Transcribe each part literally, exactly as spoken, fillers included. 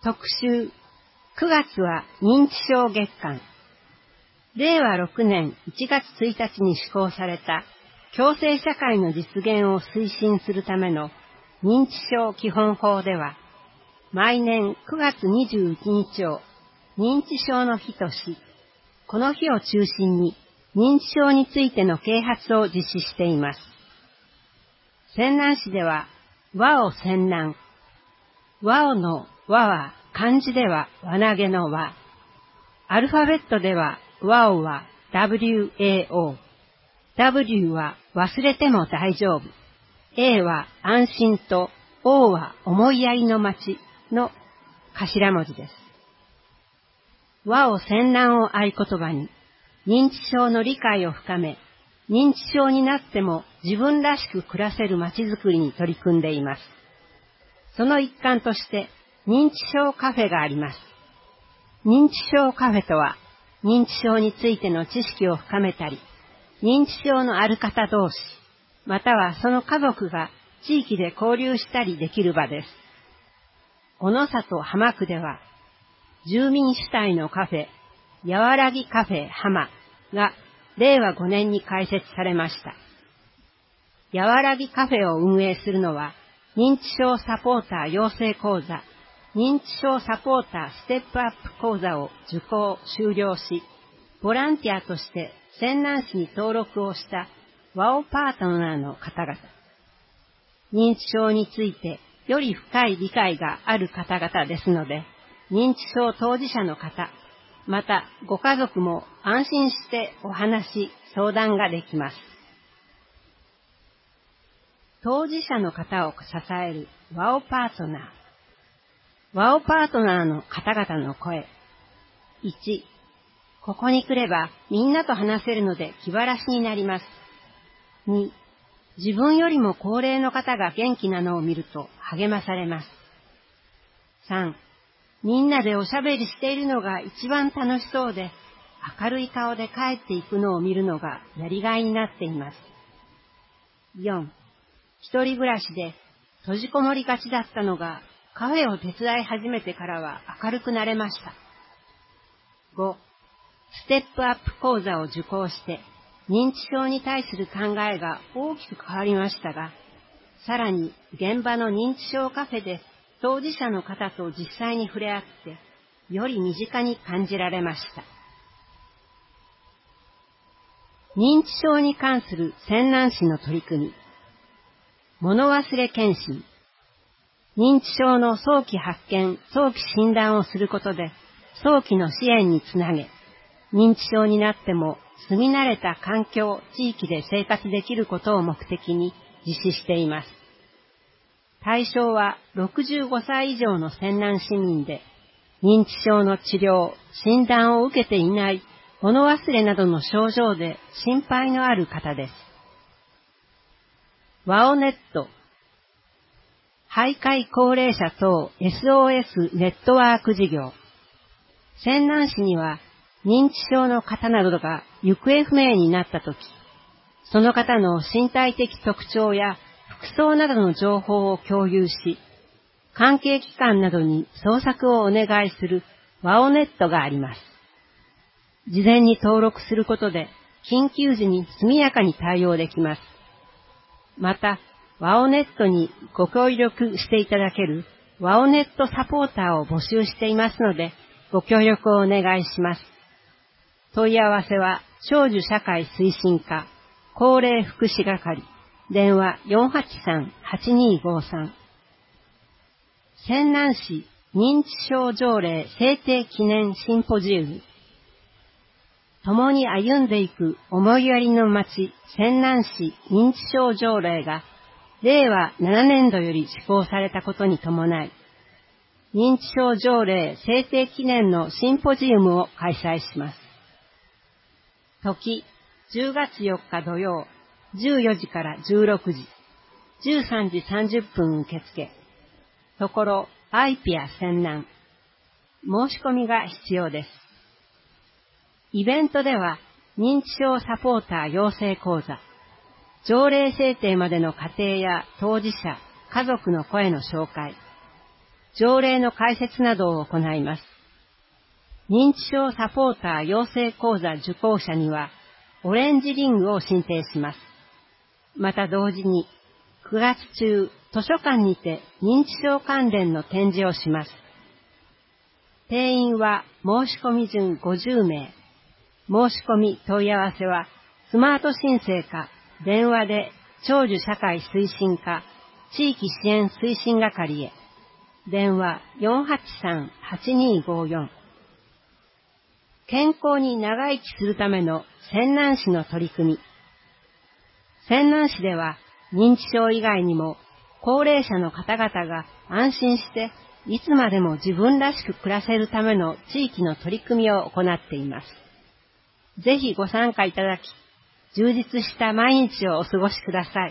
特集、くがつは認知症月間。れいわろくねんいちがつついたちに施行された共生社会の実現を推進するための認知症基本法では、毎年くがつにじゅういちにちを認知症の日とし、この日を中心に認知症についての啓発を実施しています。泉南市では、和を泉南。和をの和は漢字では輪投げの和。アルファベットでは和をは ダブリューエーオー。W は忘れても大丈夫。A は安心と O は思いやりの街の頭文字です。和を泉南を合言葉に、認知症の理解を深め、認知症になっても自分らしく暮らせる街づくりに取り組んでいます。その一環として、認知症カフェがあります。認知症カフェとは、認知症についての知識を深めたり、認知症のある方同士、またはその家族が地域で交流したりできる場です。小野里浜区では、住民主体のカフェ、やわらぎカフェ浜がれいわごねんに開設されました。やわらぎカフェを運営するのは、認知症サポーター養成講座、認知症サポーターステップアップ講座を受講修了し、ボランティアとして泉南市に登録をしたワオパートナーの方々。認知症についてより深い理解がある方々ですので、認知症当事者の方、またご家族も安心してお話、相談ができます。当事者の方を支えるワオパートナー。ワオパートナーの方々の声。いち、ここに来ればみんなと話せるので気晴らしになります。に、自分よりも高齢の方が元気なのを見ると励まされます。さん、みんなでおしゃべりしているのが一番楽しそうで、明るい顔で帰っていくのを見るのがやりがいになっています。よん、一人暮らしで閉じこもりがちだったのが、カフェを手伝い始めてからは明るくなれました。ご、ステップアップ講座を受講して、認知症に対する考えが大きく変わりましたが、さらに現場の認知症カフェで当事者の方と実際に触れ合って、より身近に感じられました。認知症に関する泉南市の取り組み。物忘れ検診。認知症の早期発見、早期診断をすることで、早期の支援につなげ、認知症になっても住み慣れた環境、地域で生活できることを目的に実施しています。対象はろくじゅうごさい以上の泉南市民で、認知症の治療、診断を受けていない物忘れなどの症状で心配のある方です。ワオネット、徘徊高齢者等 エスオーエス ネットワーク事業。泉南市には認知症の方などが行方不明になったとき、その方の身体的特徴や服装などの情報を共有し、関係機関などに捜索をお願いするワオネットがあります。事前に登録することで緊急時に速やかに対応できます。また、ワオネットにご協力していただけるワオネットサポーターを募集していますので、ご協力をお願いします。問い合わせは、長寿社会推進課、高齢福祉係、電話 よんはちさん はちにーごさん。泉南市認知症条例制定記念シンポジウム。共に歩んでいく思いやりの街、泉南市認知症条例が、れいわななねんどより施行されたことに伴い、認知症条例制定記念のシンポジウムを開催します。時、じゅうがつよっか土曜、じゅうよじからじゅうろくじ、じゅうさんじさんじゅっぷん受付、ところ、アイピア泉南。申し込みが必要です。イベントでは、認知症サポーター養成講座、条例制定までの過程や当事者、家族の声の紹介、 条例の解説などを行います。認知症サポーター養成講座受講者には、オレンジリングを申請します。また同時に、くがつ中、図書館にて認知症関連の展示をします。定員は申し込み順ごじゅうめい。申し込み問い合わせは、スマート申請か、電話で長寿社会推進課、地域支援推進係へ。電話 よんはちさんはちにーごーよん。健康に長生きするための泉南市の取り組み。泉南市では認知症以外にも高齢者の方々が安心していつまでも自分らしく暮らせるための地域の取り組みを行っています。ぜひご参加いただき、充実した毎日をお過ごしください。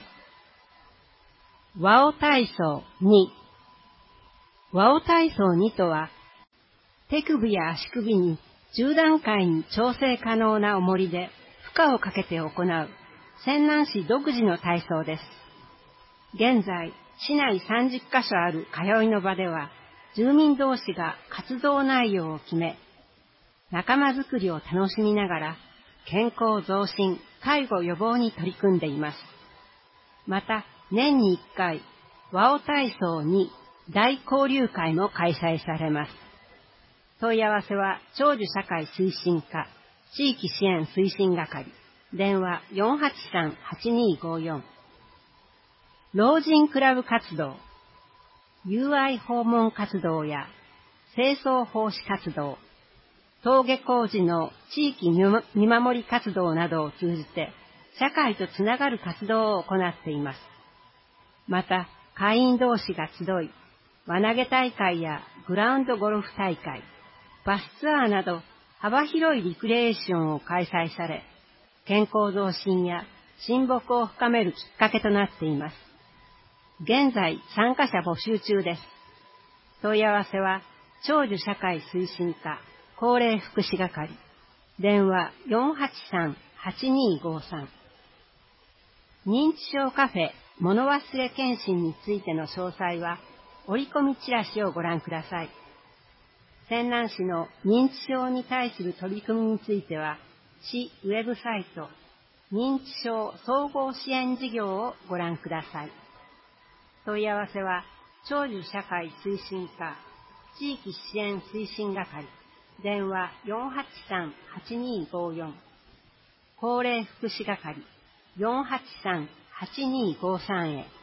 ワオ体操に。ワオ体操にとは、手首や足首にじゅうだんかいに調整可能な重りで負荷をかけて行う泉南市独自の体操です。現在、市内さんじゅっかしょある通いの場では、住民同士が活動内容を決め、仲間づくりを楽しみながら、健康増進、介護予防に取り組んでいます。また、年にいっかい、ワオ体操に大交流会も開催されます。問い合わせは、長寿社会推進課、地域支援推進係、電話 よんはちさんはちにーごーよん。老人クラブ活動、友愛訪問活動や清掃奉仕活動、登下校時の地域見守り活動などを通じて、社会とつながる活動を行っています。また、会員同士が集い、輪投げ大会やグラウンドゴルフ大会、バスツアーなど幅広いリクリエーションを開催され、健康増進や親睦を深めるきっかけとなっています。現在参加者募集中です。問い合わせは、長寿社会推進課、高齢福祉係、電話 よんはちさんはちにーごーさん。認知症カフェ物忘れ検診についての詳細は、折り込みチラシをご覧ください。泉南市の認知症に対する取り組みについては、市ウェブサイト、認知症総合支援事業をご覧ください。問い合わせは、長寿社会推進課、地域支援推進係、電話 よんはちさんはちにーごーよん。高齢福祉係、よんはちさんはちにーごーさん へ。